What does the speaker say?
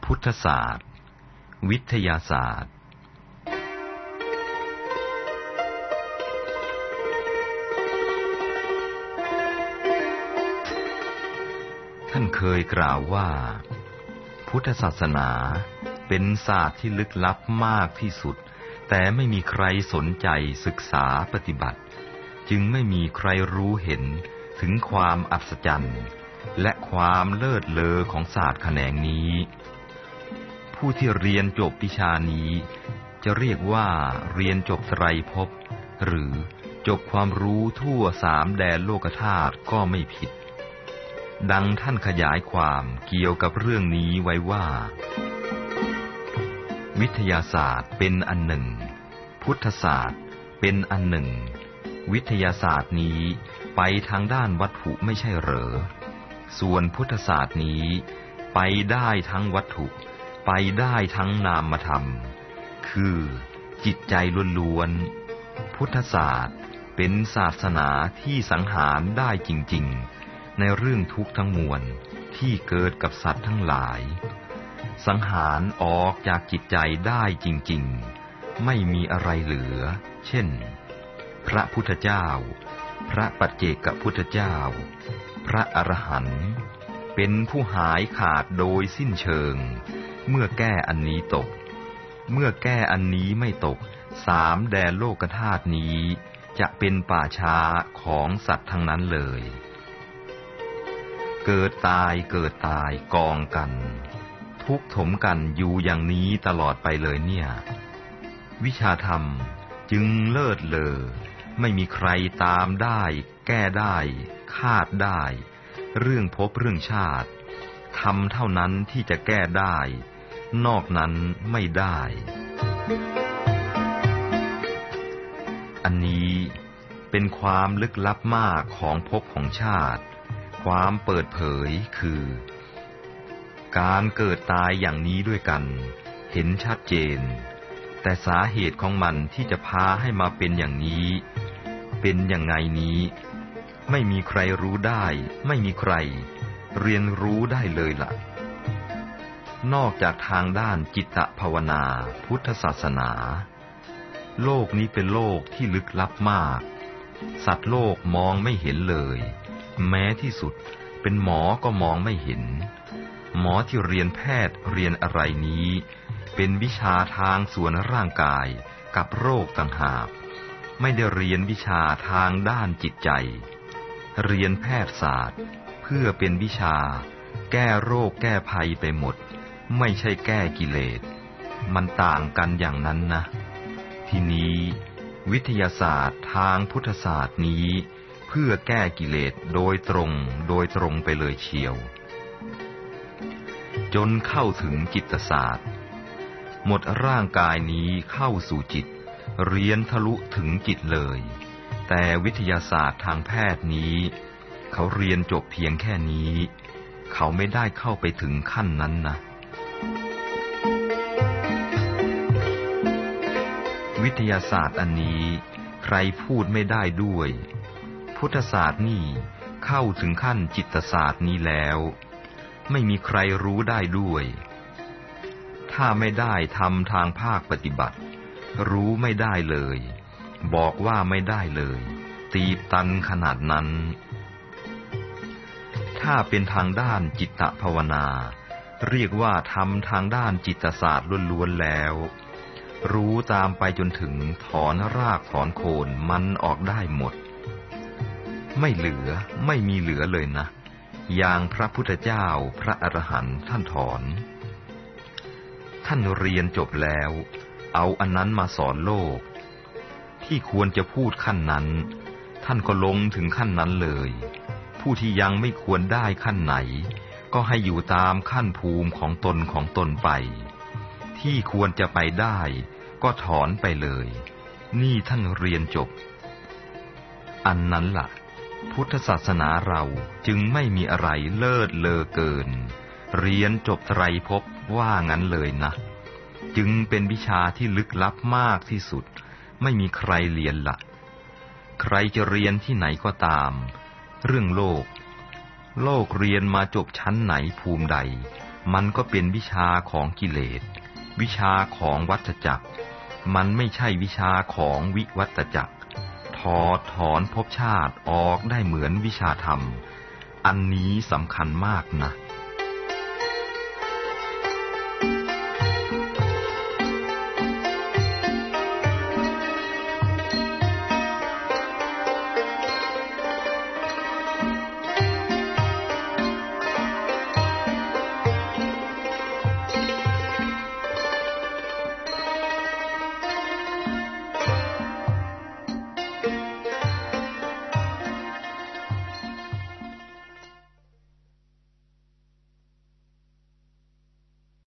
พุทธศาสตร์วิทยาศาสตร์ท่านเคยกล่าวว่าพุทธศาสนาเป็นศาสตร์ที่ลึกลับมากที่สุดแต่ไม่มีใครสนใจศึกษาปฏิบัติจึงไม่มีใครรู้เห็นถึงความอัศจรรย์และความเลิศเลอของศาสตร์แขนงนี้ผู้ที่เรียนจบวิชานี้จะเรียกว่าเรียนจบไตรภพหรือจบความรู้ทั่วสามแดนโลกธาตุก็ไม่ผิดดังท่านขยายความเกี่ยวกับเรื่องนี้ไว้ว่าวิทยาศาสตร์เป็นอันหนึ่งพุทธศาสตร์เป็นอันหนึ่งวิทยาศาสตร์นี้ไปทางด้านวัตถุไม่ใช่เหรอส่วนพุทธศาสตร์นี้ไปได้ทั้งวัตถุไปได้ทั้งนามธรรมคือจิตใจล้วนๆพุทธศาสตร์เป็นศาสนาที่สังหารได้จริงๆในเรื่องทุกข์ทั้งมวลที่เกิดกับสัตว์ทั้งหลายสังหารออกจากจิตใจได้จริงๆไม่มีอะไรเหลือเช่นพระพุทธเจ้าพระปัจเจกพุทธเจ้าพระอรหันต์เป็นผู้หายขาดโดยสิ้นเชิงเมื่อแก้อันนี้ตกเมื่อแก้อันนี้ไม่ตกสามแดนโลกธาตุนี้จะเป็นป่าช้าของสัตว์ทั้งนั้นเลยเกิดตายเกิดตายกองกันทุกข์ถมกันอยู่อย่างนี้ตลอดไปเลยเนี่ยวิชาธรรมจึงเลิศเลอไม่มีใครตามได้แก้ได้คาดได้เรื่องภพเรื่องชาติธรรมเท่านั้นที่จะแก้ได้นอกนั้นไม่ได้อันนี้เป็นความลึกลับมากของภพของชาติความเปิดเผยคือการเกิดตายอย่างนี้ด้วยกันเห็นชัดเจนแต่สาเหตุของมันที่จะพาให้มาเป็นอย่างนี้เป็นอย่างไงนี้ไม่มีใครรู้ได้ไม่มีใครเรียนรู้ได้เลยล่ะนอกจากทางด้านจิตตภาวนาพุทธศาสนาโลกนี้เป็นโลกที่ลึกลับมากสัตว์โลกมองไม่เห็นเลยแม้ที่สุดเป็นหมอก็มองไม่เห็นหมอที่เรียนแพทย์เรียนอะไรนี้เป็นวิชาทางส่วนร่างกายกับโรคต่างหากไม่ได้เรียนวิชาทางด้านจิตใจเรียนแพทยศาสตร์เพื่อเป็นวิชาแก้โรคแก้ภัยไปหมดไม่ใช่แก้กิเลสมันต่างกันอย่างนั้นนะทีนี้วิทยาศาสตร์ทางพุทธศาสตร์นี้เพื่อแก้กิเลสโดยตรงไปเลยเชียวจนเข้าถึงจิตศาสตร์หมดร่างกายนี้เข้าสู่จิตเรียนทะลุถึงจิตเลยแต่วิทยาศาสตร์ทางแพทย์นี้เขาเรียนจบเพียงแค่นี้เขาไม่ได้เข้าไปถึงขั้นนั้นนะวิทยาศาสตร์อันนี้ใครพูดไม่ได้ด้วยพุทธศาสตร์นี่เข้าถึงขั้นจิตศาสตร์นี้แล้วไม่มีใครรู้ได้ด้วยถ้าไม่ได้ทำทางภาคปฏิบัติรู้ไม่ได้เลยบอกว่าไม่ได้เลยตีบตันขนาดนั้นถ้าเป็นทางด้านจิตตภาวนาเรียกว่าทำทางด้านจิตศาสตร์ล้วนๆแล้วรู้ตามไปจนถึงถอนรากถอนโคนมันออกได้หมดไม่เหลือไม่มีเหลือเลยนะอย่างพระพุทธเจ้าพระอรหันต์ท่านถอนท่านเรียนจบแล้วเอาอันนั้นมาสอนโลกที่ควรจะพูดขั้นนั้นท่านก็ลงถึงขั้นนั้นเลยผู้ที่ยังไม่ควรได้ขั้นไหนก็ให้อยู่ตามขั้นภูมิของตนไปที่ควรจะไปได้ก็ถอนไปเลยนี่ท่านเรียนจบอันนั้นล่ะพุทธศาสนาเราจึงไม่มีอะไรเลิศเลอเกินเรียนจบไตรภพว่างั้นเลยนะจึงเป็นวิชาที่ลึกลับมากที่สุดไม่มีใครเรียนละใครจะเรียนที่ไหนก็ตามเรื่องโลกเรียนมาจบชั้นไหนภูมิใดมันก็เป็นวิชาของกิเลสวิชาของวัฏจักรมันไม่ใช่วิชาของวิวัตจักรถอดถอนภพชาติออกได้เหมือนวิชาธรรมอันนี้สำคัญมากนะ